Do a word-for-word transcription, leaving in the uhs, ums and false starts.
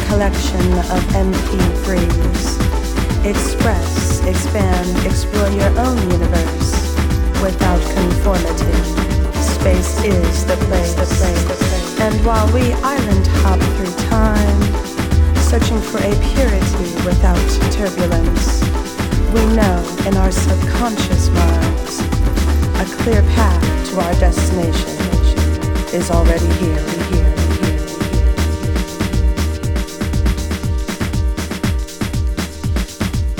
collection of M P threes. Express, expand, explore your own universe without conformity. Space is the place, the place, the place. And while we island hop through time, searching for a purity without turbulence, we know in our subconscious minds a clear path to our destination is already here, here.